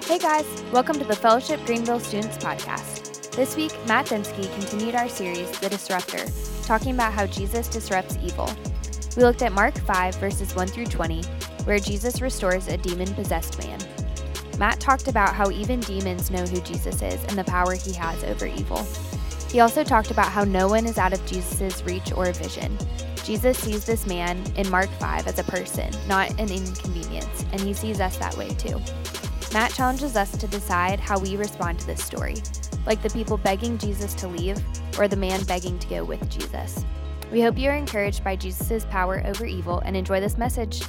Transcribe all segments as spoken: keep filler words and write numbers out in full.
Hey guys, welcome to the Fellowship Greenville Students Podcast. This week, Matt Dembski continued our series, The Disruptor, talking about how Jesus disrupts evil. We looked at Mark five, verses one through twenty, where Jesus restores a demon-possessed man. Matt talked about how even demons know who Jesus is and the power he has over evil. He also talked about how no one is out of Jesus' reach or vision. Jesus sees this man in Mark five as a person, not an inconvenience, and he sees us that way too. Matt challenges us to decide how we respond to this story, like the people begging Jesus to leave or the man begging to go with Jesus. We hope you are encouraged by Jesus' power over evil and enjoy this message.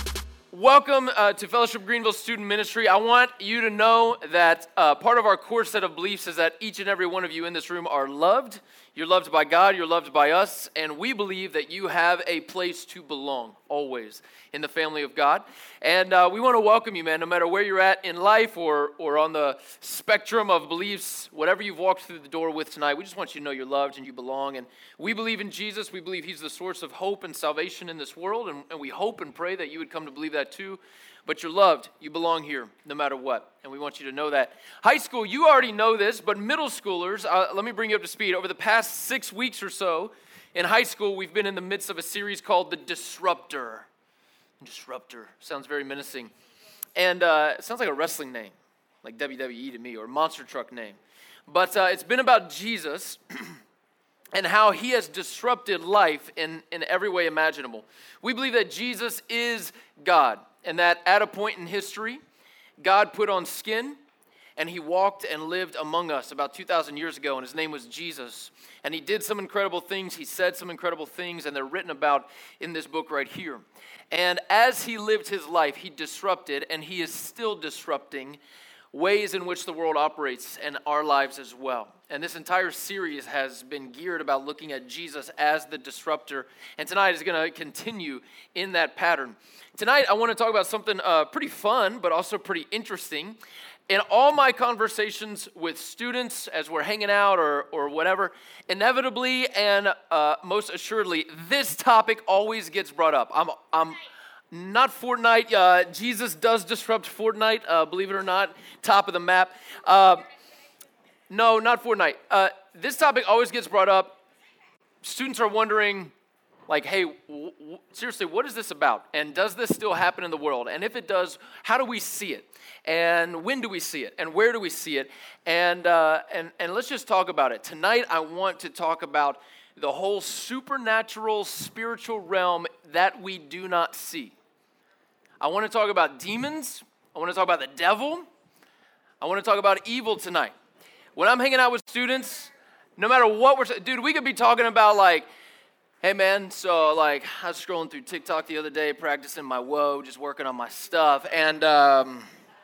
Welcome uh, to Fellowship Greenville Student Ministry. I want you to know that uh, part of our core set of beliefs is that each and every one of you in this room are loved. You're loved by God, you're loved by us, and we believe that you have a place to belong, always, in the family of God. And uh, we want to welcome you, man, no matter where you're at in life or, or on the spectrum of beliefs, whatever you've walked through the door with tonight, we just want you to know you're loved and you belong. And we believe in Jesus. We believe he's the source of hope and salvation in this world, and, and we hope and pray that you would come to believe that too. But you're loved. You belong here no matter what. And we want you to know that. High school, you already know this, but middle schoolers, uh, let me bring you up to speed. Over the past six weeks or so, in high school, we've been in the midst of a series called The Disruptor. Disruptor. Sounds very menacing. And uh, it sounds like a wrestling name, like W W E to me, or a monster truck name. But uh, it's been about Jesus and how he has disrupted life in, in every way imaginable. We believe that Jesus is God, and that at a point in history, God put on skin, and he walked and lived among us about two thousand years ago, and his name was Jesus. And he did some incredible things, he said some incredible things, and they're written about in this book right here. And as he lived his life, he disrupted, and he is still disrupting ways in which the world operates and our lives as well. And this entire series has been geared about looking at Jesus as the disruptor. And tonight is going to continue in that pattern. Tonight, I want to talk about something uh, pretty fun, but also pretty interesting. In all my conversations with students as we're hanging out or, or whatever, inevitably and uh, most assuredly, this topic always gets brought up. I'm, I'm not Fortnite. Uh, Jesus does disrupt Fortnite, uh, believe it or not, top of the map. Uh, no, not Fortnite. Uh, this topic always gets brought up. Students are wondering, like, hey, w- w- seriously, what is this about? And does this still happen in the world? And if it does, how do we see it? And when do we see it? And where do we see it? And uh, and and let's just talk about it. Tonight, I want to talk about the whole supernatural, spiritual realm that we do not see. I want to talk about demons. I want to talk about the devil. I want to talk about evil tonight. When I'm hanging out with students, no matter what we're, dude, we could be talking about like, hey man, so like I was scrolling through TikTok the other day, practicing my woe, just working on my stuff, and um,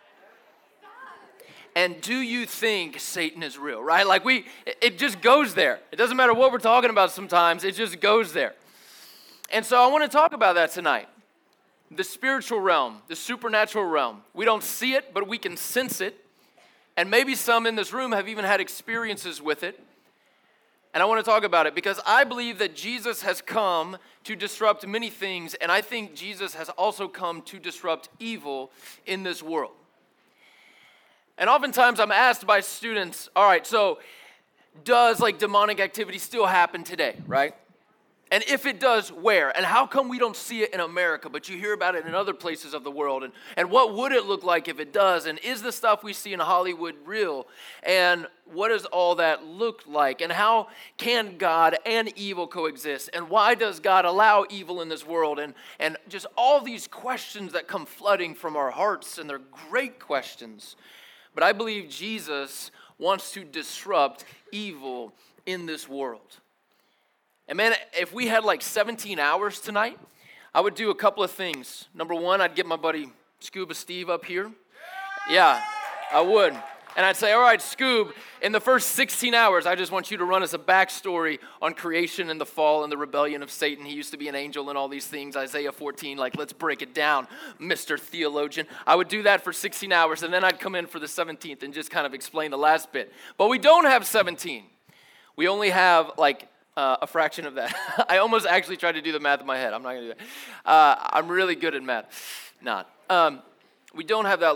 and do you think Satan is real, right? Like we, it just goes there. It doesn't matter what we're talking about sometimes, it just goes there. And so I want to talk about that tonight. The spiritual realm, the supernatural realm. We don't see it, but we can sense it. And maybe some in this room have even had experiences with it. And I want to talk about it because I believe that Jesus has come to disrupt many things, and I think Jesus has also come to disrupt evil in this world. And oftentimes I'm asked by students, all right, so does like demonic activity still happen today, right? And if it does, where? And how come we don't see it in America, but you hear about it in other places of the world? And, and what would it look like if it does? And is the stuff we see in Hollywood real? And what does all that look like? And how can God and evil coexist? And why does God allow evil in this world? And, and just all these questions that come flooding from our hearts, and they're great questions. But I believe Jesus wants to disrupt evil in this world. And man, if we had like seventeen hours tonight, I would do a couple of things. Number one, I'd get my buddy Scuba Steve up here. Yeah, I would. And I'd say, all right, Scoob, in the first sixteen hours, I just want you to run us a backstory on creation and the fall and the rebellion of Satan. He used to be an angel and all these things. Isaiah fourteen, like, let's break it down, Mister Theologian. I would do that for sixteen hours, and then I'd come in for the seventeenth and just kind of explain the last bit. But we don't have seventeen. We only have, like, Uh, a fraction of that. I almost actually tried to do the math in my head. I'm not going to do that. Uh, I'm really good at math. Not. Um, we don't have that long.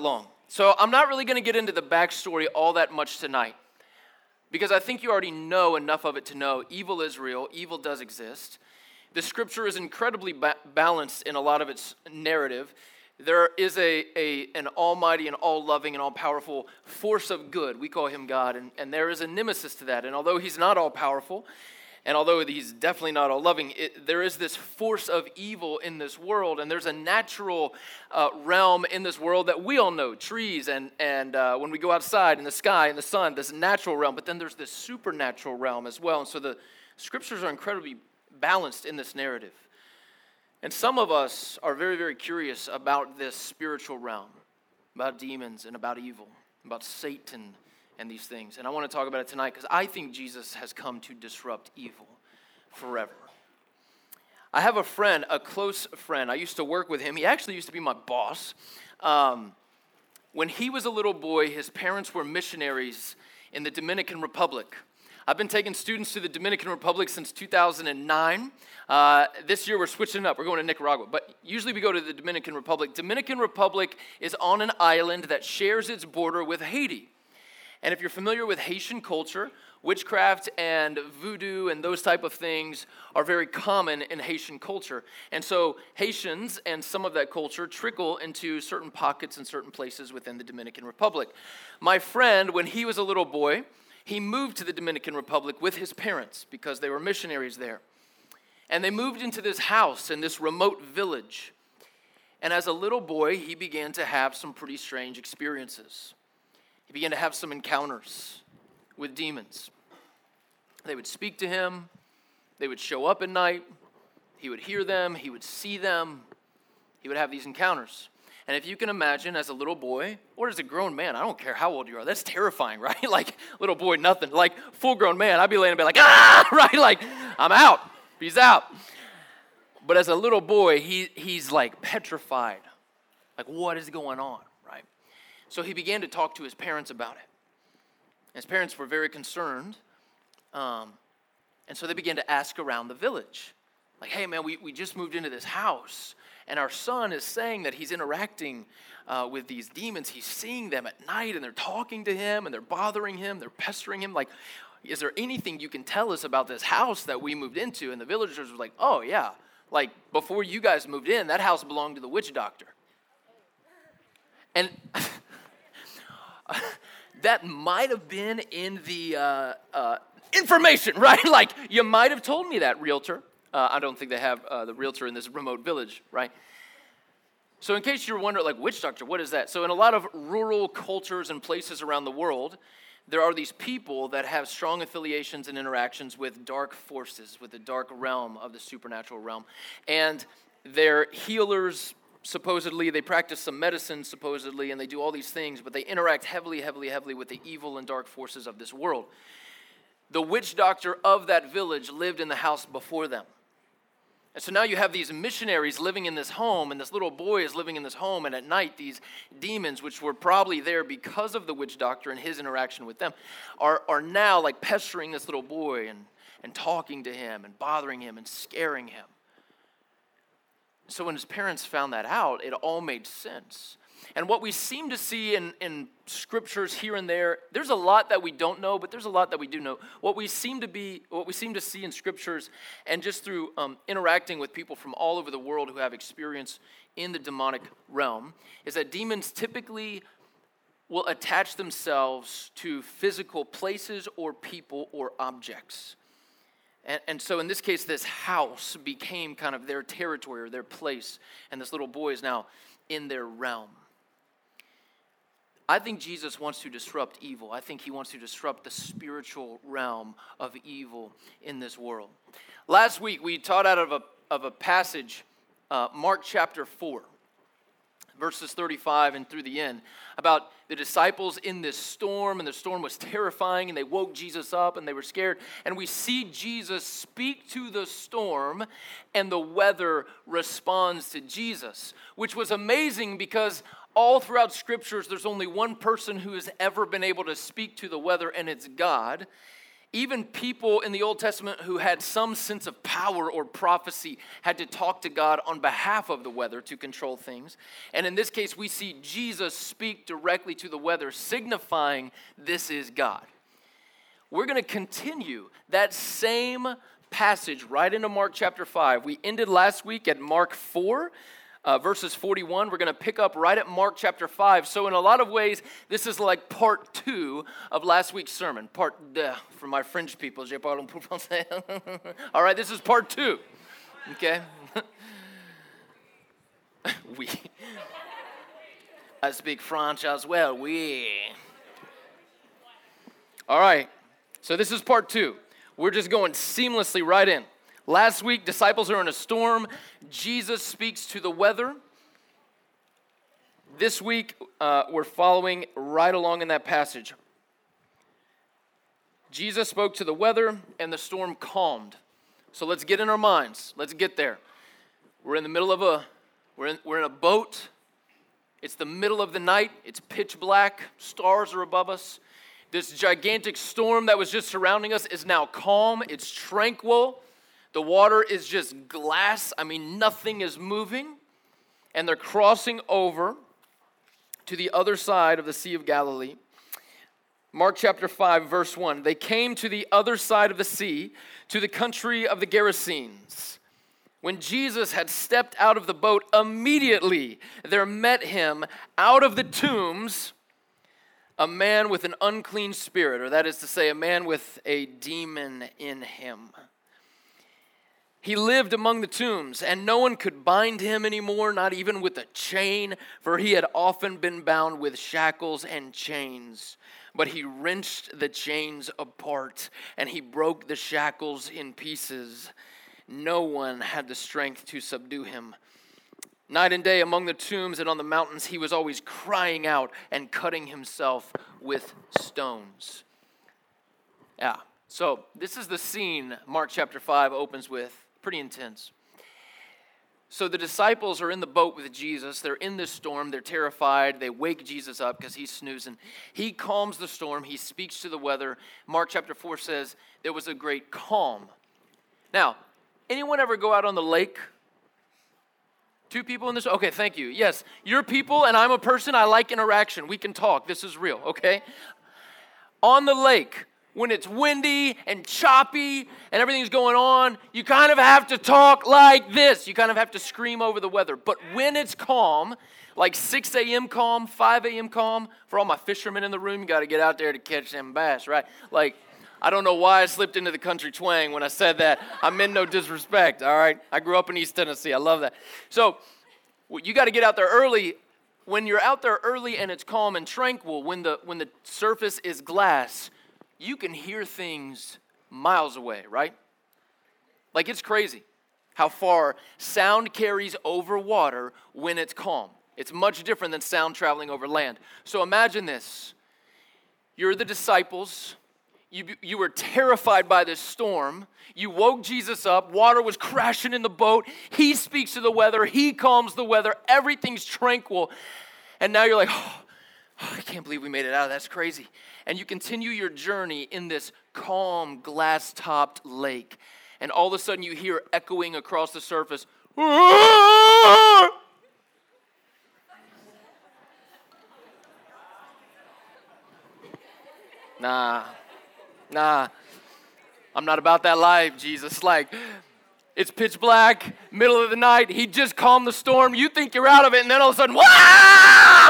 So I'm not really going to get into the backstory all that much tonight, because I think you already know enough of it to know evil is real, evil does exist. The scripture is incredibly ba- balanced in a lot of its narrative. There is a, a an almighty and all-loving and all-powerful force of good. We call him God, and, and there is a nemesis to that. And although he's not all-powerful, and although he's definitely not all-loving, it, there is this force of evil in this world, and there's a natural uh, realm in this world that we all know, trees, and, and uh, when we go outside in the sky, in the sun, this natural realm, but then there's this supernatural realm as well. And so the scriptures are incredibly balanced in this narrative. And some of us are very, very curious about this spiritual realm, about demons and about evil, about Satan and these things. And I want to talk about it tonight because I think Jesus has come to disrupt evil forever. I have a friend, a close friend. I used to work with him. He actually used to be my boss. Um, when he was a little boy, his parents were missionaries in the Dominican Republic. I've been taking students to the Dominican Republic since two thousand nine. Uh, this year we're switching it up. We're going to Nicaragua. But usually we go to the Dominican Republic. Dominican Republic is on an island that shares its border with Haiti. And if you're familiar with Haitian culture, witchcraft and voodoo and those type of things are very common in Haitian culture. And so Haitians and some of that culture trickle into certain pockets and certain places within the Dominican Republic. My friend, when he was a little boy, he moved to the Dominican Republic with his parents because they were missionaries there. And they moved into this house in this remote village. And as a little boy, he began to have some pretty strange experiences. He began to have some encounters with demons. They would speak to him. They would show up at night. He would hear them. He would see them. He would have these encounters. And if you can imagine, as a little boy, or as a grown man, I don't care how old you are, that's terrifying, right? Like, little boy, nothing. Like, full-grown man, I'd be laying in bed like, ah, right? Like, I'm out. He's out. But as a little boy, he he's like petrified. Like, what is going on, right? So he began to talk to his parents about it. His parents were very concerned. Um, and so they began to ask around the village. Like, hey, man, we, we just moved into this house. And our son is saying that he's interacting uh, with these demons. He's seeing them at night, and they're talking to him, and they're bothering him. They're pestering him. Like, is there anything you can tell us about this house that we moved into? And the villagers were like, oh, yeah. Like, before you guys moved in, that house belonged to the witch doctor. And that might have been in the uh, uh, information, right? Like, you might have told me that, realtor. Uh, I don't think they have uh, the realtor in this remote village, right? So in case you're wondering, like, witch doctor, what is that? So in a lot of rural cultures and places around the world, there are these people that have strong affiliations and interactions with dark forces, with the dark realm of the supernatural realm. And they're healers, supposedly. They practice some medicine, supposedly, and they do all these things, but they interact heavily, heavily, heavily with the evil and dark forces of this world. The witch doctor of that village lived in the house before them. And so now you have these missionaries living in this home, and this little boy is living in this home, and at night these demons, which were probably there because of the witch doctor and his interaction with them, are, are now like pestering this little boy and, and talking to him and bothering him and scaring him. So when his parents found that out, it all made sense. And what we seem to see in, in scriptures here and there, there's a lot that we don't know, but there's a lot that we do know. What we seem to be, what we seem to see in scriptures, and just through um, interacting with people from all over the world who have experience in the demonic realm, is that demons typically will attach themselves to physical places or people or objects. And, and so in this case, this house became kind of their territory or their place, and this little boy is now in their realm. I think Jesus wants to disrupt evil. I think he wants to disrupt the spiritual realm of evil in this world. Last week, we taught out of a, of a passage, uh, Mark chapter four, verses thirty-five and through the end, about the disciples in this storm, and the storm was terrifying, and they woke Jesus up, and they were scared. And we see Jesus speak to the storm, and the weather responds to Jesus, which was amazing because all throughout scriptures, there's only one person who has ever been able to speak to the weather, and it's God. Even people in the Old Testament who had some sense of power or prophecy had to talk to God on behalf of the weather to control things. And in this case, we see Jesus speak directly to the weather, signifying this is God. We're going to continue that same passage right into Mark chapter five. We ended last week at Mark four. Uh, verses forty-one, we're going to pick up right at Mark chapter five. So in a lot of ways, this is like part two of last week's sermon. Part deux, for my French people. Je parle un peu français. All right, this is part two. Okay? Oui. I speak French as well. Oui. All right, so this is part two. We're just going seamlessly right in. Last week, disciples are in a storm. Jesus speaks to the weather. This week, uh, we're following right along in that passage. Jesus spoke to the weather, and the storm calmed. So let's get in our minds. Let's get there. We're in the middle of a, we're in, we're in a boat. It's the middle of the night. It's pitch black. Stars are above us. This gigantic storm that was just surrounding us is now calm. It's tranquil. The water is just glass. I mean, nothing is moving. And they're crossing over to the other side of the Sea of Galilee. Mark chapter five, verse one. They came to the other side of the sea, to the country of the Gerasenes. When Jesus had stepped out of the boat, immediately there met him out of the tombs a man with an unclean spirit, or that is to say, a man with a demon in him. He lived among the tombs, and no one could bind him anymore, not even with a chain, for he had often been bound with shackles and chains. But he wrenched the chains apart, and he broke the shackles in pieces. No one had the strength to subdue him. Night and day among the tombs and on the mountains, he was always crying out and cutting himself with stones. Yeah, so this is the scene Mark chapter five opens with. Pretty intense. So the disciples are in the boat with Jesus. They're in this storm. They're terrified. They wake Jesus up because he's snoozing. He calms the storm. He speaks to the weather. Mark chapter four says there was a great calm. Now, anyone ever go out on the lake? Two people in this? Okay, thank you. Yes, you're people and I'm a person. I like interaction. We can talk. This is real, okay? On the lake, when it's windy and choppy and everything's going on, you kind of have to talk like this. You kind of have to scream over the weather. But when it's calm, like six a.m. calm, five a.m. calm, for all my fishermen in the room, you got to get out there to catch them bass, right? Like, I don't know why I slipped into the country twang when I said that. I meant no disrespect, all right? I grew up in East Tennessee. I love that. So you got to get out there early. When you're out there early and it's calm and tranquil, when the when the surface is glass, you can hear things miles away, right? Like, it's crazy how far sound carries over water when it's calm. It's much different than sound traveling over land. So imagine this. You're the disciples. You, you were terrified by this storm. You woke Jesus up. Water was crashing in the boat. He speaks to the weather. He calms the weather. Everything's tranquil. And now you're like, oh, oh, I can't believe we made it out. That's crazy. And you continue your journey in this calm, glass-topped lake. And all of a sudden you hear echoing across the surface, Nah, nah, I'm not about that life, Jesus. Like, it's pitch black, middle of the night. He just calmed the storm. You think you're out of it, and then all of a sudden, Wah!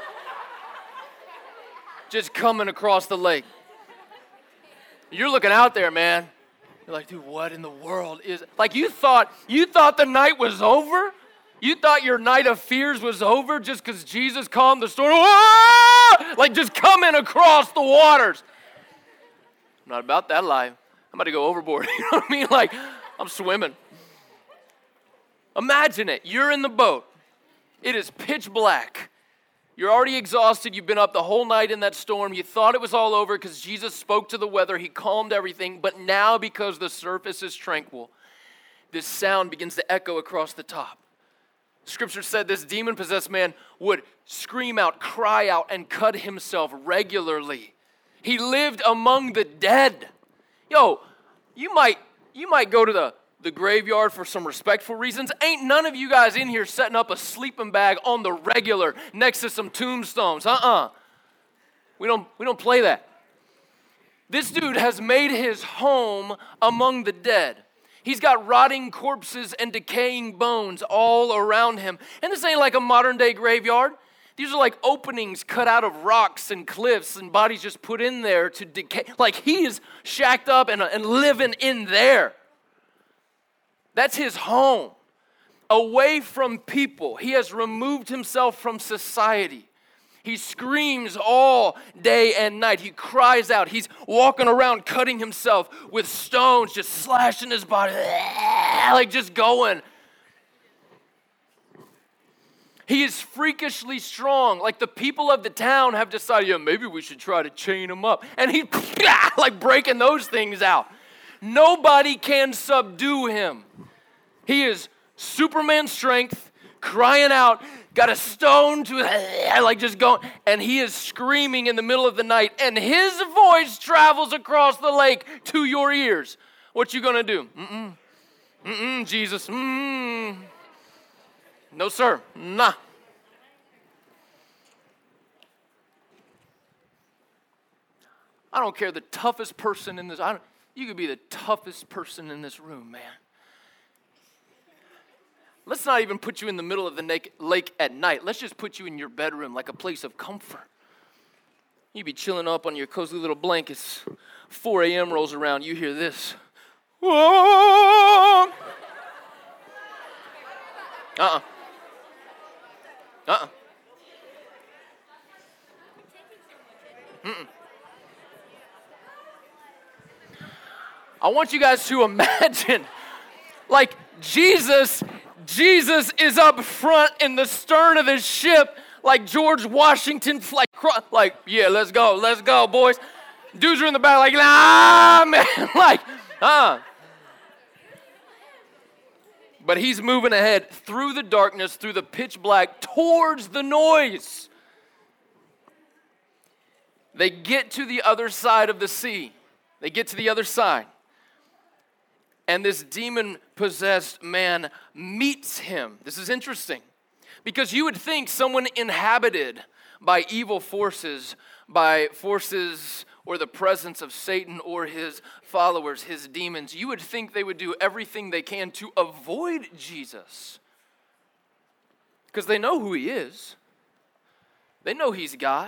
Just coming across the lake. You're looking out there, man. You're like, dude, what in the world is it? Like, you thought, you thought the night was over? You thought your night of fears was over just because Jesus calmed the storm? Wah! Like, just coming across the waters. I'm not about that life. I'm about to go overboard. You know what I mean? Like, I'm swimming. Imagine it. You're in the boat. It is pitch black. You're already exhausted. You've been up the whole night in that storm. You thought it was all over because Jesus spoke to the weather. He calmed everything. But now, because the surface is tranquil, this sound begins to echo across the top. Scripture said this demon-possessed man would scream out, cry out, and cut himself regularly. He lived among the dead. Yo, you might you might go to the, the graveyard for some respectful reasons. Ain't none of you guys in here setting up a sleeping bag on the regular next to some tombstones. Uh-uh. We don't we don't play that. This dude has made his home among the dead. He's got rotting corpses and decaying bones all around him. And this ain't like a modern day graveyard. These are like openings cut out of rocks and cliffs and bodies just put in there to decay. Like he is shacked up and, and living in there. That's his home. Away from people. He has removed himself from society. He screams all day and night. He cries out. He's walking around cutting himself with stones, just slashing his body, like just going. He is freakishly strong. Like the people of the town have decided, yeah, maybe we should try to chain him up. And he's like breaking those things out. Nobody can subdue him. He is Superman strength, crying out, got a stone to, like just going, and he is screaming in the middle of the night, and his voice travels across the lake to your ears. What you gonna do? Mm-mm. Mm-mm, Jesus. Mm-mm. No, sir. Nah. I don't care the toughest person in this, I don't, you could be the toughest person in this room, man. Let's not even put you in the middle of the lake at night. Let's just put you in your bedroom like a place of comfort. You be chilling up on your cozy little blankets. four a.m. rolls around, you hear this. Whoa! Uh-uh. Uh-uh. Mm-mm. I want you guys to imagine, like Jesus... Jesus is up front in the stern of his ship like George Washington, like, like, yeah, let's go, let's go, boys. Dudes are in the back like, nah, man, like, uh. But he's moving ahead through the darkness, through the pitch black, towards the noise. They get to the other side of the sea. They get to the other side. And this demon-possessed man meets him. This is interesting because you would think someone inhabited by evil forces, by forces or the presence of Satan or his followers, his demons, you would think they would do everything they can to avoid Jesus because they know who he is. They know he's God.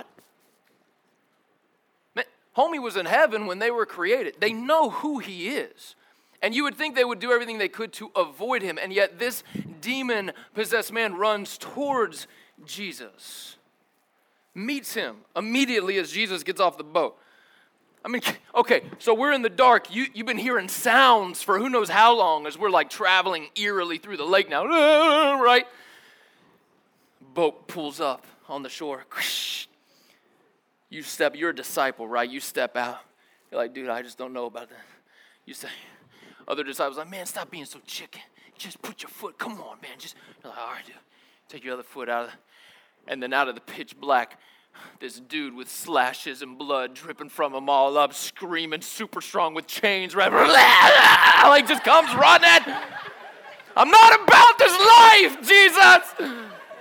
Man, homie was in heaven when they were created. They know who he is. And you would think they would do everything they could to avoid him. And yet this demon-possessed man runs towards Jesus. Meets him immediately as Jesus gets off the boat. I mean, okay, so we're in the dark. You, you've been hearing sounds for who knows how long as we're like traveling eerily through the lake now. Right? Boat pulls up on the shore. You step, you're a disciple, right? You step out. You're like, dude, I just don't know about that. You say... Other disciples are like, man, stop being so chicken. Just put your foot, come on, man. Just, you're like, all right, dude. Take your other foot out of the, and then out of the pitch black, this dude with slashes and blood dripping from him all up, screaming, super strong with chains, right? Like just comes running. I'm not about this life, Jesus.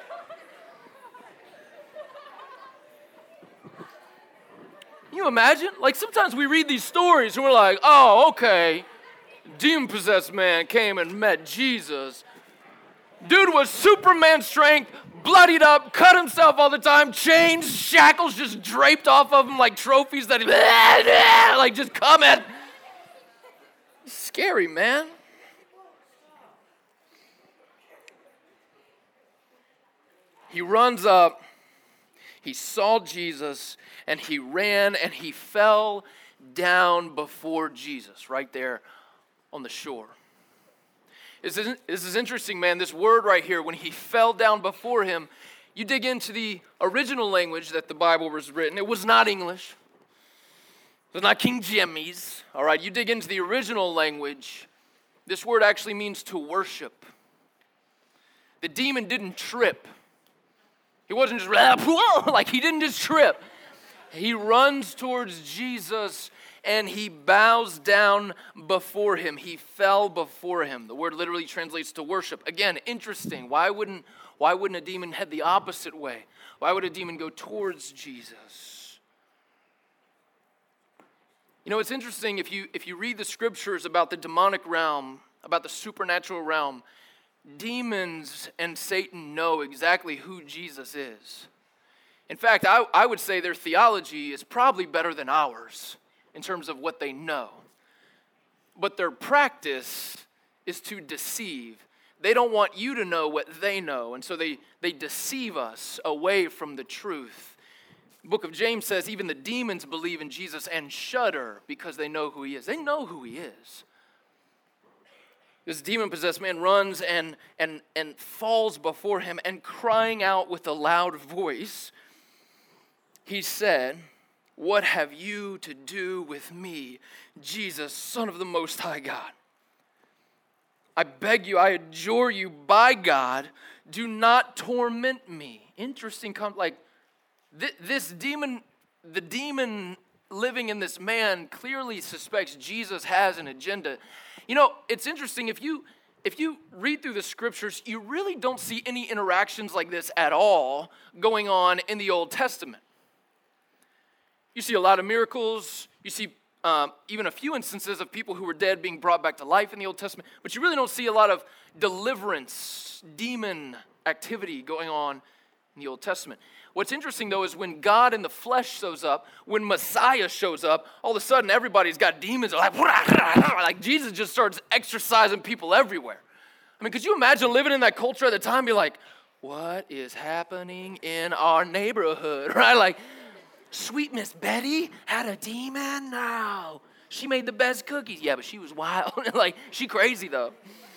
Can you imagine? Like sometimes we read these stories and we're like, oh, okay. Demon-possessed man came and met Jesus. Dude was Superman strength, bloodied up, cut himself all the time, chains, shackles just draped off of him like trophies that he, like just coming. Scary, man. He runs up, he saw Jesus, and he ran and he fell down before Jesus right there on the shore. This is, this is interesting, man. This word right here, when he fell down before him, you dig into the original language that the Bible was written. It was not English. It was not King James. All right, you dig into the original language. This word actually means to worship. The demon didn't trip. He wasn't just like he didn't just trip. He runs towards Jesus and he bows down before him. He fell before him. The word literally translates to worship. Again, interesting. Why wouldn't, why wouldn't a demon head the opposite way? Why would a demon go towards Jesus? You know, it's interesting if you if you read the scriptures about the demonic realm, about the supernatural realm, demons and Satan know exactly who Jesus is. In fact, I, I would say their theology is probably better than ours in terms of what they know. But their practice is to deceive. They don't want you to know what they know, and so they, they deceive us away from the truth. The book of James says even the demons believe in Jesus and shudder because they know who he is. They know who he is. This demon-possessed man runs and, and, and falls before him, and crying out with a loud voice, he said, "What have you to do with me, Jesus, Son of the Most High God? I beg you, I adjure you, by God, do not torment me." Interesting, like th- this demon, the demon living in this man clearly suspects Jesus has an agenda. You know, it's interesting, if you if you read through the scriptures, you really don't see any interactions like this at all going on in the Old Testament. You see a lot of miracles. You see um, even a few instances of people who were dead being brought back to life in the Old Testament. But you really don't see a lot of deliverance, demon activity going on in the Old Testament. What's interesting, though, is when God in the flesh shows up, when Messiah shows up, all of a sudden everybody's got demons. Like, like Jesus just starts exorcising people everywhere. I mean, could you imagine living in that culture at the time and be like, what is happening in our neighborhood, right? Like, sweet Miss Betty had a demon? No. She made the best cookies. Yeah, but she was wild. Like, she crazy, though.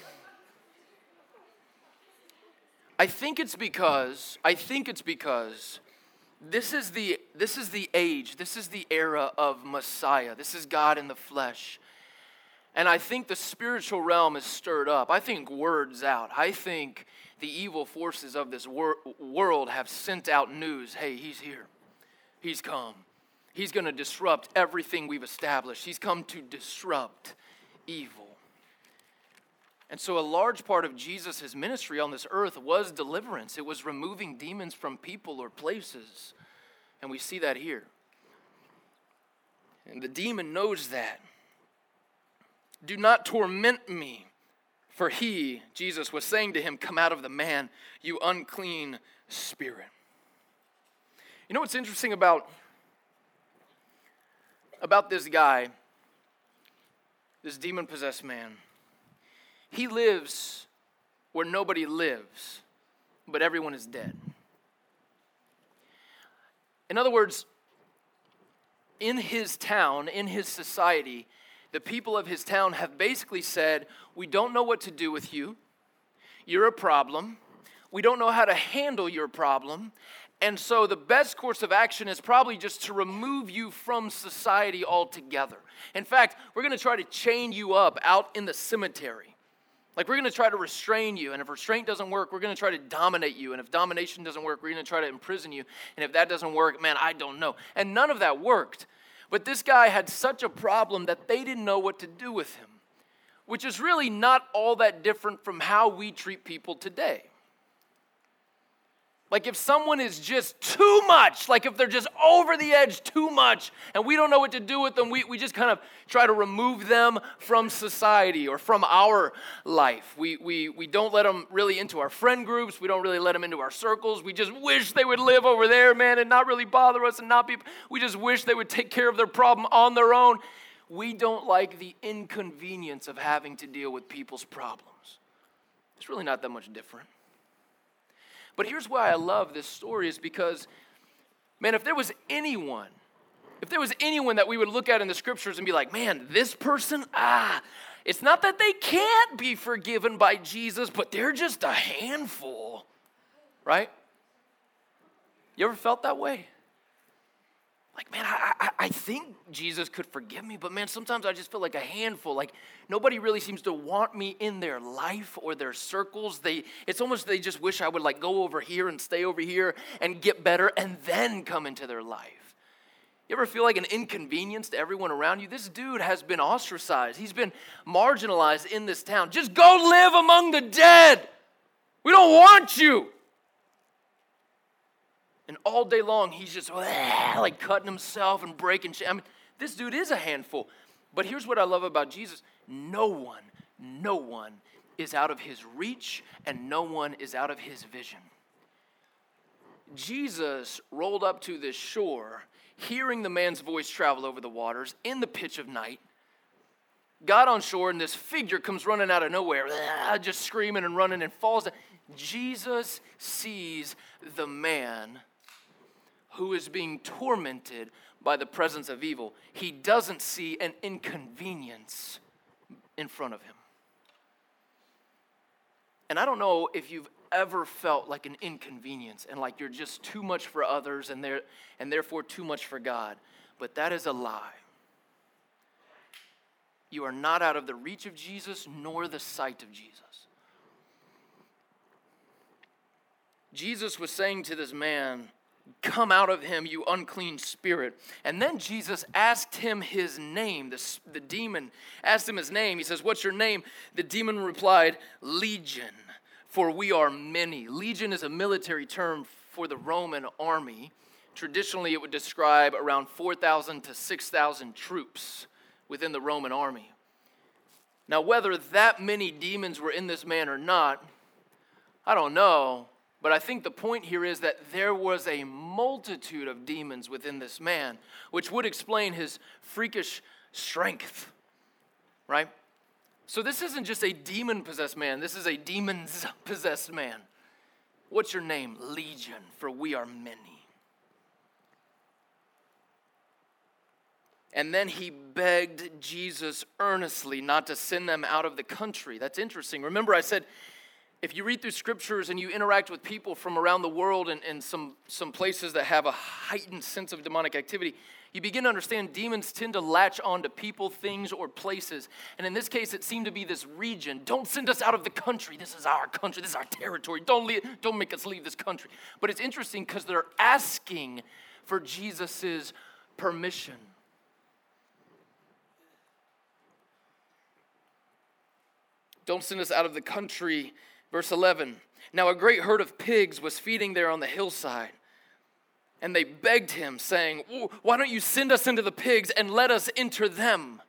I think it's because, I think it's because this is the this is the age, this is the era of Messiah. This is God in the flesh. And I think the spiritual realm is stirred up. I think word's out. I think the evil forces of this wor- world have sent out news. Hey, he's here. He's come. He's going to disrupt everything we've established. He's come to disrupt evil. And so a large part of Jesus' ministry on this earth was deliverance. It was removing demons from people or places. And we see that here. And the demon knows that. Do not torment me. For he, Jesus, was saying to him, come out of the man, you unclean spirit. You know what's interesting about, about this guy, this demon-possessed man? He lives where nobody lives, but everyone is dead. In other words, in his town, in his society, the people of his town have basically said, we don't know what to do with you. You're a problem. We don't know how to handle your problem. And so the best course of action is probably just to remove you from society altogether. In fact, we're going to try to chain you up out in the cemetery. Like, we're going to try to restrain you. And if restraint doesn't work, we're going to try to dominate you. And if domination doesn't work, we're going to try to imprison you. And if that doesn't work, man, I don't know. And none of that worked. But this guy had such a problem that they didn't know what to do with him, which is really not all that different from how we treat people today. Like, if someone is just too much, like if they're just over the edge too much, and we don't know what to do with them, we, we just kind of try to remove them from society or from our life. We, we, we don't let them really into our friend groups. We don't really let them into our circles. We just wish they would live over there, man, and not really bother us and not be, we just wish they would take care of their problem on their own. We don't like the inconvenience of having to deal with people's problems. It's really not that much different. But here's why I love this story is because, man, if there was anyone, if there was anyone that we would look at in the scriptures and be like, man, this person, ah, it's not that they can't be forgiven by Jesus, but they're just a handful, right? You ever felt that way? Like, man, I, I, I think Jesus could forgive me, but man, sometimes I just feel like a handful. Like, nobody really seems to want me in their life or their circles. They, it's almost they just wish I would like go over here and stay over here and get better and then come into their life. You ever feel like an inconvenience to everyone around you? This dude has been ostracized. He's been marginalized in this town. Just go live among the dead. We don't want you. And all day long, he's just like cutting himself and breaking shit. I mean, this dude is a handful. But here's what I love about Jesus. No one, no one is out of his reach, and no one is out of his vision. Jesus rolled up to this shore, hearing the man's voice travel over the waters in the pitch of night, got on shore, and this figure comes running out of nowhere, just screaming and running and falls down. Jesus sees the man who is being tormented by the presence of evil. He doesn't see an inconvenience in front of him. And I don't know if you've ever felt like an inconvenience and like you're just too much for others and they're, and therefore too much for God. But that is a lie. You are not out of the reach of Jesus nor the sight of Jesus. Jesus was saying to this man, come out of him, you unclean spirit. And then Jesus asked him his name. The, the demon asked him his name. He says, what's your name? The demon replied, Legion, for we are many. Legion is a military term for the Roman army. Traditionally, it would describe around four thousand to six thousand troops within the Roman army. Now, whether that many demons were in this man or not, I don't know. But I think the point here is that there was a multitude of demons within this man, which would explain his freakish strength, right? So this isn't just a demon-possessed man. This is a demons-possessed man. What's your name? Legion, for we are many. And then he begged Jesus earnestly not to send them out of the country. That's interesting. Remember I said, if you read through scriptures and you interact with people from around the world and, and some, some places that have a heightened sense of demonic activity, you begin to understand demons tend to latch on to people, things, or places. And in this case, it seemed to be this region. Don't send us out of the country. This is our country. This is our territory. Don't, leave, don't make us leave this country. But it's interesting because they're asking for Jesus' permission. Don't send us out of the country. Verse eleven, now a great herd of pigs was feeding there on the hillside. And they begged him, saying, why don't you send us into the pigs and let us enter them?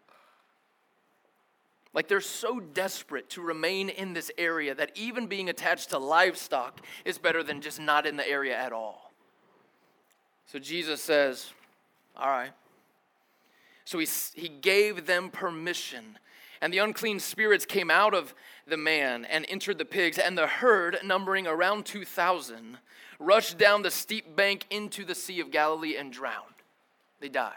Like they're so desperate to remain in this area that even being attached to livestock is better than just not in the area at all. So Jesus says, all right. So he, he gave them permission. And the unclean spirits came out of the man and entered the pigs, and the herd, numbering around two thousand, rushed down the steep bank into the Sea of Galilee and drowned. They died.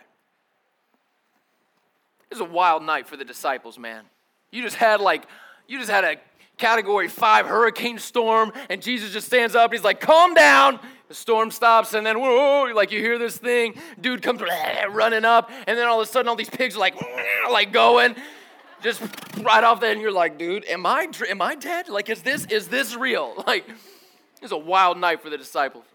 It was a wild night for the disciples, man. You just had like, you just had a category five hurricane storm, and Jesus just stands up, he's like, calm down. The storm stops, and then, whoa, like you hear this thing, dude comes running up, and then all of a sudden all these pigs are like, like going, just right off there, and you're like, dude, am I am I dead? Like, is this is this real? Like, it's a wild night for the disciples.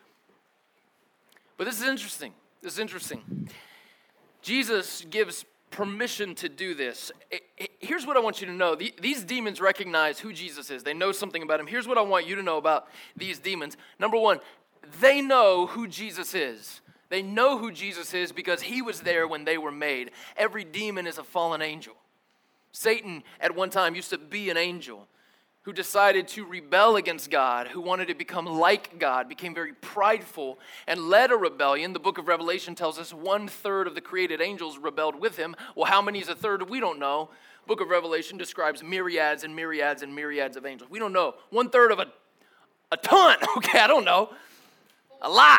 But this is interesting. This is interesting. Jesus gives permission to do this. It, it, here's what I want you to know. The, these demons recognize who Jesus is. They know something about him. Here's what I want you to know about these demons. Number one, they know who Jesus is. They know who Jesus is because he was there when they were made. Every demon is a fallen angel. Satan at one time used to be an angel who decided to rebel against God, who wanted to become like God, became very prideful, and led a rebellion. The book of Revelation tells us one third of the created angels rebelled with him. Well, how many is a third? We don't know. Book of Revelation describes myriads and myriads and myriads of angels. We don't know. One third of a, a ton. Okay, I don't know. A lot.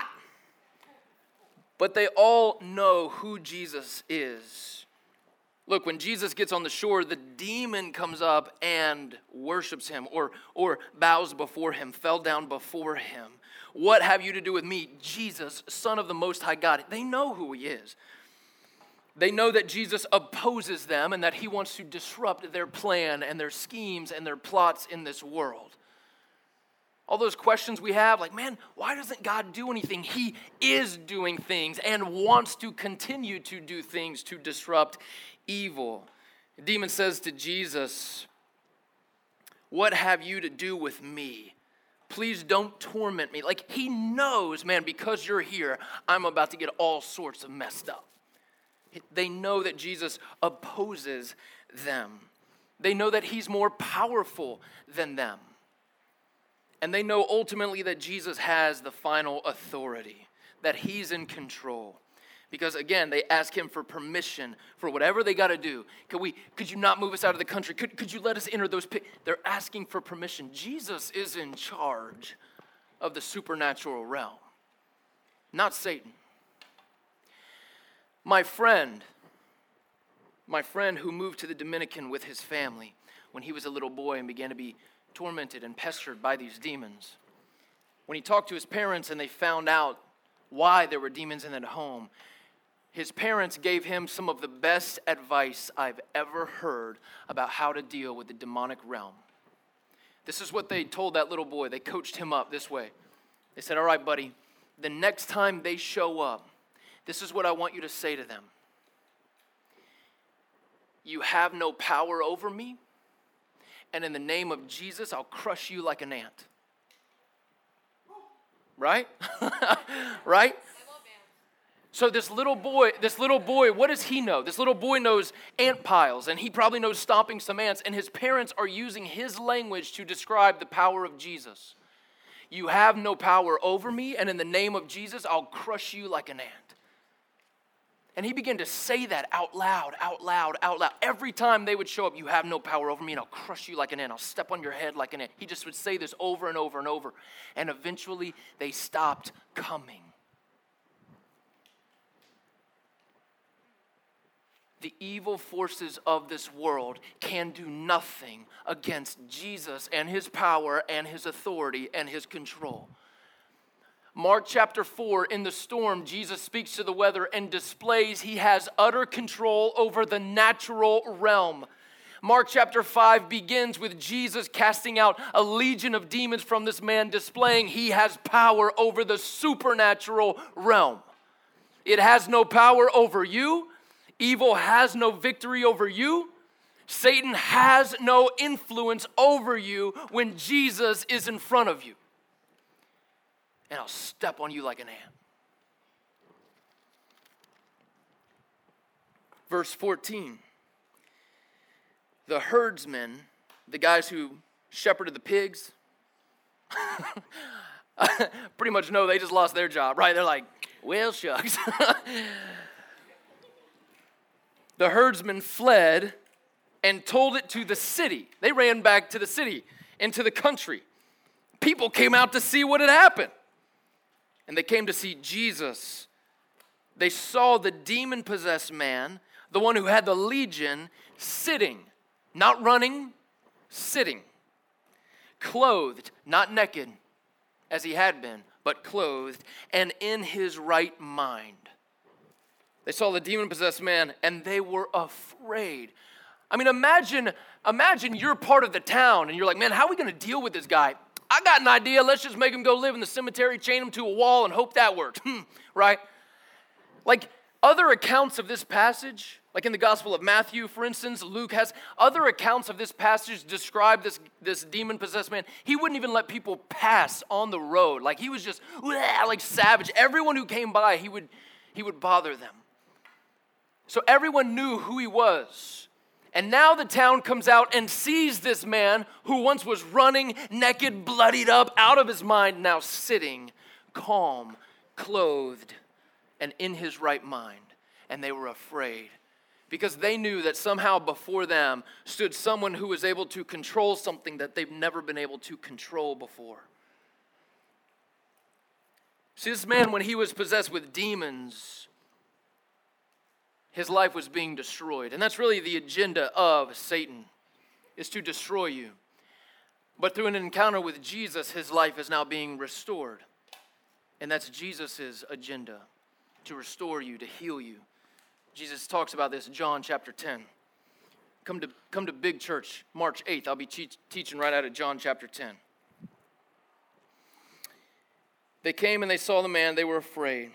But they all know who Jesus is. Look, when Jesus gets on the shore, the demon comes up and worships him or, or bows before him, fell down before him. What have you to do with me, Jesus, Son of the Most High God? They know who he is. They know that Jesus opposes them and that he wants to disrupt their plan and their schemes and their plots in this world. All those questions we have, like, man, why doesn't God do anything? He is doing things and wants to continue to do things to disrupt evil. The demon says to Jesus, "What have you to do with me? Please don't torment me." Like, he knows, man, because you're here, I'm about to get all sorts of messed up. They know that Jesus opposes them. They know that he's more powerful than them. And they know ultimately that Jesus has the final authority, that he's in control. Because again, they ask him for permission for whatever they got to do. Could we? Could you not move us out of the country? Could, could you let us enter those pits? They're asking for permission. Jesus is in charge of the supernatural realm, not Satan. My friend, my friend who moved to the Dominican with his family when he was a little boy and began to be tormented and pestered by these demons. When he talked to his parents and they found out why there were demons in that home, his parents gave him some of the best advice I've ever heard about how to deal with the demonic realm. This is what they told that little boy. They coached him up this way. They said, "All right, buddy, the next time they show up, this is what I want you to say to them. You have no power over me, and in the name of Jesus, I'll crush you like an ant." Right? Right? So this little boy, this little boy, what does he know? This little boy knows ant piles, and he probably knows stomping some ants, and his parents are using his language to describe the power of Jesus. You have no power over me, and in the name of Jesus, I'll crush you like an ant. And he began to say that out loud, out loud, out loud. Every time they would show up, "You have no power over me, and I'll crush you like an ant. I'll step on your head like an ant." He just would say this over and over and over. And eventually, they stopped coming. The evil forces of this world can do nothing against Jesus and his power and his authority and his control. Mark chapter four, in the storm, Jesus speaks to the weather and displays he has utter control over the natural realm. Mark chapter five begins with Jesus casting out a legion of demons from this man, displaying he has power over the supernatural realm. It has no power over you. Evil has no victory over you. Satan has no influence over you when Jesus is in front of you. And I'll step on you like an ant. Verse fourteen. The herdsmen, the guys who shepherded the pigs, pretty much know they just lost their job, right? They're like, well, shucks. The herdsmen fled and told it to the city. They ran back to the city and to the country. People came out to see what had happened. And they came to see Jesus. They saw the demon-possessed man, the one who had the legion, sitting, not running, sitting, clothed, not naked, as he had been, but clothed, and in his right mind. They saw the demon-possessed man, and they were afraid. I mean, imagine, imagine you're part of the town, and you're like, man, how are we going to deal with this guy? I got an idea. Let's just make him go live in the cemetery, chain him to a wall, and hope that worked. Right? Like other accounts of this passage, like in the Gospel of Matthew, for instance, Luke has other accounts of this passage describe this, this demon-possessed man. He wouldn't even let people pass on the road. Like he was just like savage. Everyone who came by, he would, he would bother them. So everyone knew who he was. And now the town comes out and sees this man who once was running, naked, bloodied up, out of his mind, now sitting, calm, clothed, and in his right mind. And they were afraid because they knew that somehow before them stood someone who was able to control something that they've never been able to control before. See, this man, when he was possessed with demons, his life was being destroyed. And that's really the agenda of Satan, is to destroy you. But through an encounter with Jesus, his life is now being restored. And that's Jesus' agenda, to restore you, to heal you. Jesus talks about this in John chapter ten. Come to, come to Big Church, March eighth. I'll be te- teaching right out of John chapter ten. they came and they saw the man, they were afraid.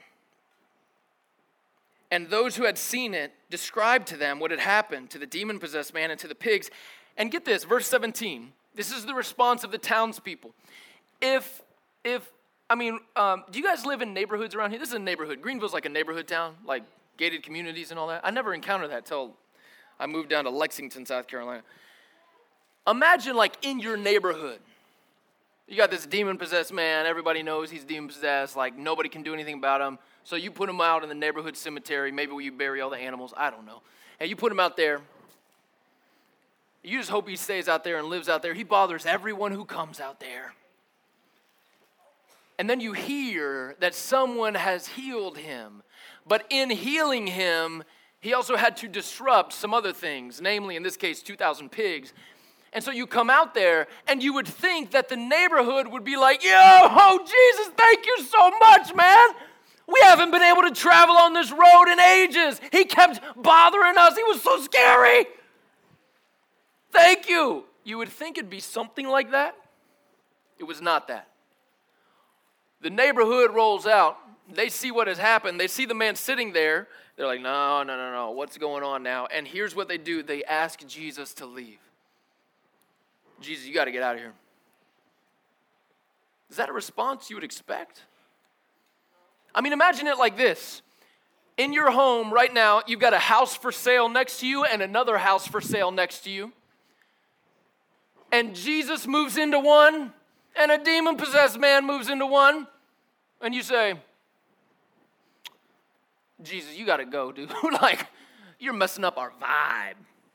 And those who had seen it described to them what had happened to the demon-possessed man and to the pigs. And get this, verse seventeen. This is the response of the townspeople. If, if, I mean, um, do you guys live in neighborhoods around here? This is a neighborhood. Greenville's like a neighborhood town, like gated communities and all that. I never encountered that till I moved down to Lexington, South Carolina. Imagine like in your neighborhood, you got this demon-possessed man. Everybody knows he's demon-possessed. Like nobody can do anything about him. So you put him out in the neighborhood cemetery, maybe where you bury all the animals. I don't know. And you put him out there. You just hope he stays out there and lives out there. He bothers everyone who comes out there. And then you hear that someone has healed him. But in healing him, he also had to disrupt some other things, namely, in this case, two thousand pigs. And so you come out there, and you would think that the neighborhood would be like, yo, oh, Jesus, thank you so much, man. We haven't been able to travel on this road in ages. He kept bothering us. He was so scary. Thank you. You would think it'd be something like that. It was not that. The neighborhood rolls out. They see what has happened. They see the man sitting there. They're like, no, no, no, no. What's going on now? And here's what they do. They ask Jesus to leave. Jesus, you got to get out of here. Is that a response you would expect? I mean, imagine it like this. In your home right now, you've got a house for sale next to you and another house for sale next to you. And Jesus moves into one, and a demon-possessed man moves into one. And you say, Jesus, you got to go, dude. Like, you're messing up our vibe.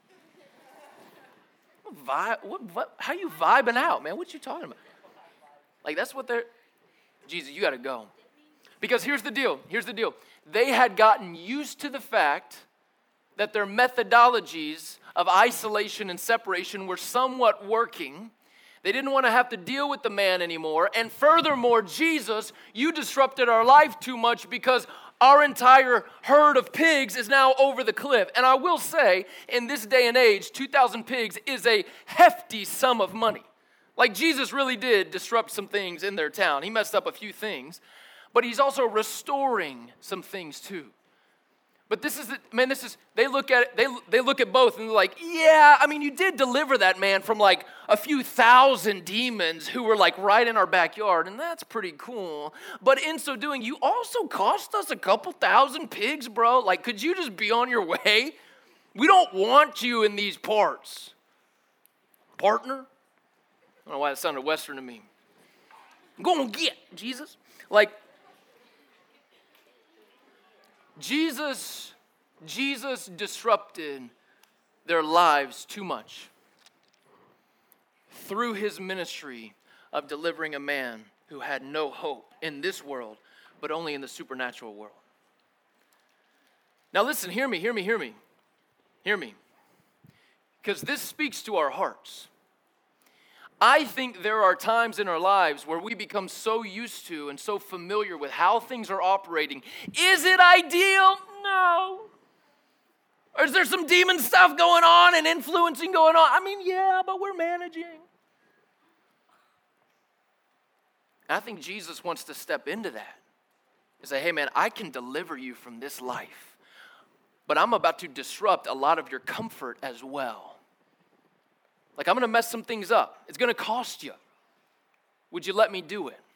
What vibe? What, what, how you vibing out, man? What you talking about? Like, that's what they're, Jesus, you got to go. Because here's the deal. Here's the deal. They had gotten used to the fact that their methodologies of isolation and separation were somewhat working. They didn't want to have to deal with the man anymore. And furthermore, Jesus, you disrupted our life too much because our entire herd of pigs is now over the cliff. And I will say, in this day and age, two thousand pigs is a hefty sum of money. Like Jesus really did disrupt some things in their town. He messed up a few things. But he's also restoring some things too. But this is, the, man, this is, they look at it, they, they look at both and they're like, yeah, I mean, you did deliver that man from like a few thousand demons who were like right in our backyard, and that's pretty cool. But in so doing, you also cost us a couple thousand pigs, bro. Like, could you just be on your way? We don't want you in these parts. Partner? I don't know why that sounded Western to me. Go and get, Jesus. Like, Jesus, Jesus disrupted their lives too much through his ministry of delivering a man who had no hope in this world, but only in the supernatural world. Now listen, hear me, hear me, hear me, hear me. Because this speaks to our hearts. I think there are times in our lives where we become so used to and so familiar with how things are operating. Is it ideal? No. Or is there some demon stuff going on and influencing going on? I mean, yeah, but we're managing. And I think Jesus wants to step into that and say, hey, man, I can deliver you from this life, but I'm about to disrupt a lot of your comfort as well. Like, I'm going to mess some things up. It's going to cost you. Would you let me do it?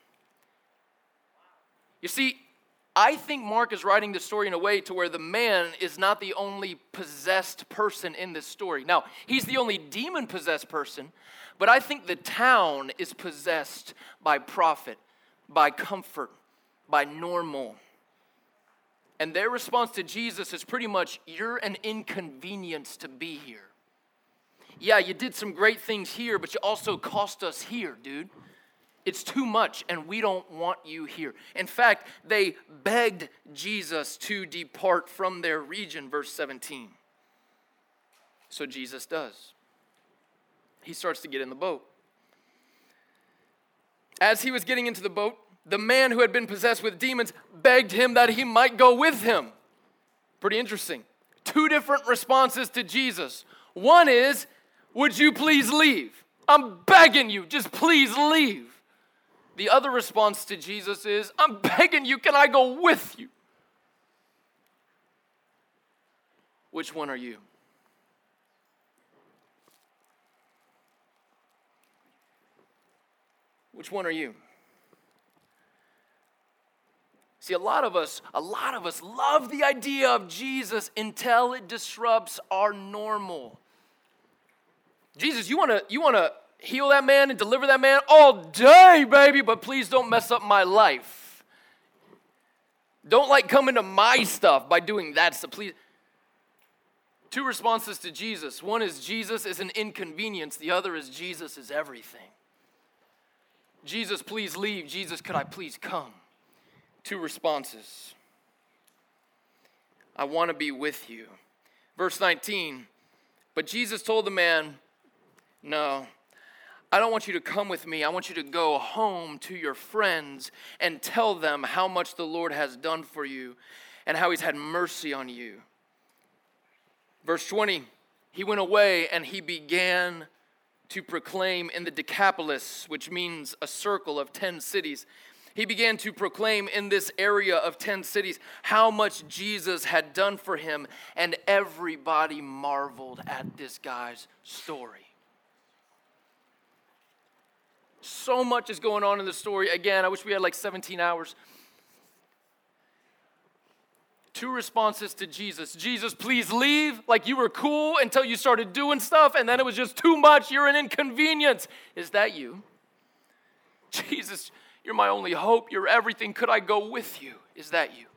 You see, I think Mark is writing this story in a way to where the man is not the only possessed person in this story. Now, he's the only demon-possessed person, but I think the town is possessed by profit, by comfort, by normal. And their response to Jesus is pretty much, you're an inconvenience to be here. Yeah, you did some great things here, but you also cost us here, dude. It's too much, and we don't want you here. In fact, they begged Jesus to depart from their region, verse seventeen. So Jesus does. He starts to get in the boat. As he was getting into the boat, the man who had been possessed with demons begged him that he might go with him. Pretty interesting. Two different responses to Jesus. One is, would you please leave? I'm begging you, just please leave. The other response to Jesus is, I'm begging you, can I go with you? Which one are you? Which one are you? See, a lot of us, a lot of us love the idea of Jesus until it disrupts our normal. Jesus, you want to you want to heal that man and deliver that man all day, baby, but please don't mess up my life. Don't like come into my stuff by doing that stuff, please. Two responses to Jesus. One is Jesus is an inconvenience. The other is Jesus is everything. Jesus, please leave. Jesus, could I please come? Two responses. I want to be with you. Verse nineteen, but Jesus told the man, no, I don't want you to come with me. I want you to go home to your friends and tell them how much the Lord has done for you and how he's had mercy on you. Verse twenty, he went away and he began to proclaim in the Decapolis, which means a circle of ten cities. He began to proclaim in this area of ten cities how much Jesus had done for him, and everybody marveled at this guy's story. So much is going on in the story. Again, I wish we had like seventeen hours. Two responses to Jesus. Jesus, please leave, like you were cool until you started doing stuff, and then it was just too much. You're an inconvenience. Is that you? Jesus, you're my only hope. You're everything. Could I go with you? Is that you?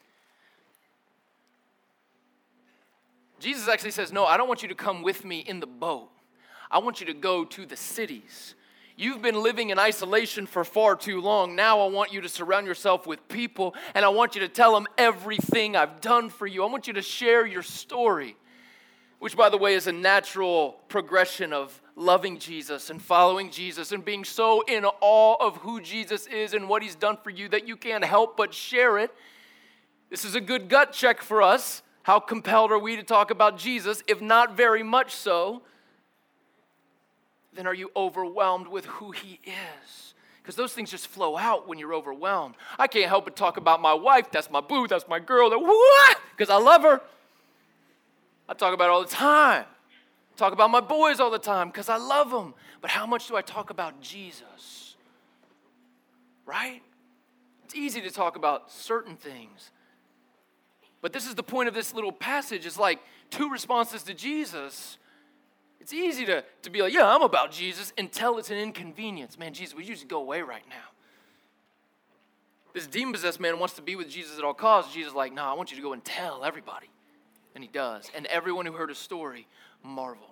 Jesus actually says, no, I don't want you to come with me in the boat. I want you to go to the cities. You've been living in isolation for far too long. Now I want you to surround yourself with people, and I want you to tell them everything I've done for you. I want you to share your story, which, by the way, is a natural progression of loving Jesus and following Jesus and being so in awe of who Jesus is and what he's done for you that you can't help but share it. This is a good gut check for us. How compelled are we to talk about Jesus? If not very much so, then are you overwhelmed with who he is? Because those things just flow out when you're overwhelmed. I can't help but talk about my wife. That's my boo. That's my girl. Because I love her. I talk about it all the time. Talk about my boys all the time because I love them. But how much do I talk about Jesus? Right? It's easy to talk about certain things. But this is the point of this little passage. It's like two responses to Jesus. It's easy to, to be like, yeah, I'm about Jesus until it's an inconvenience. Man, Jesus, would you just go away right now? This demon-possessed man wants to be with Jesus at all costs. Jesus is like, no, I want you to go and tell everybody. And he does. And everyone who heard his story marveled.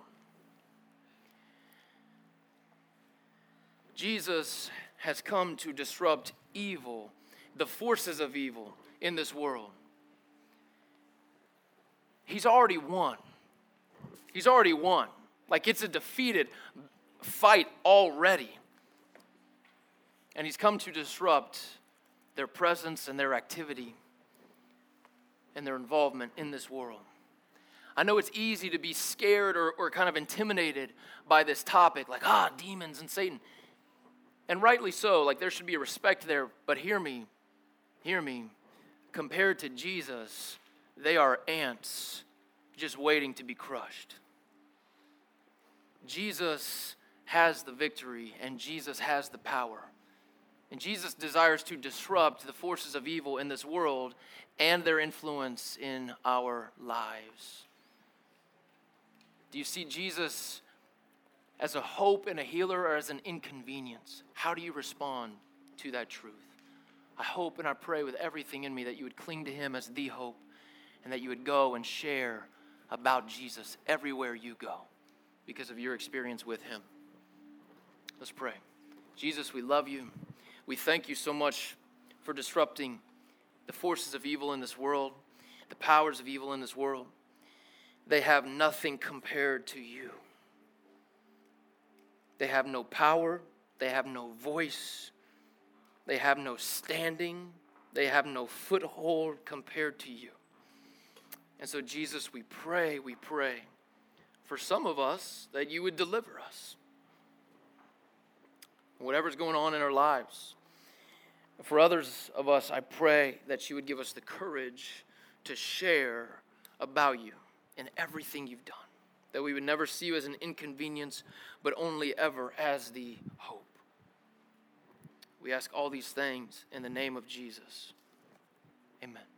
Jesus has come to disrupt evil, the forces of evil in this world. He's already won. He's already won. Like it's a defeated fight already. And he's come to disrupt their presence and their activity and their involvement in this world. I know it's easy to be scared or, or kind of intimidated by this topic, like, ah, demons and Satan. And rightly so, like there should be a respect there, but hear me, hear me. Compared to Jesus, they are ants just waiting to be crushed. Jesus has the victory, and Jesus has the power. And Jesus desires to disrupt the forces of evil in this world and their influence in our lives. Do you see Jesus as a hope and a healer or as an inconvenience? How do you respond to that truth? I hope and I pray with everything in me that you would cling to him as the hope and that you would go and share about Jesus everywhere you go because of your experience with him. Let's pray. Jesus, we love you. We thank you so much for disrupting the forces of evil in this world, the powers of evil in this world. They have nothing compared to you. They have no power. They have no voice. They have no standing. They have no foothold compared to you. And so, Jesus, we pray, we pray for some of us that you would deliver us. Whatever's going on in our lives, For others of us, I pray that you would give us the courage to share about you and everything you've done. That we would never see you as an inconvenience, but only ever as the hope. We ask all these things in the name of Jesus. Amen.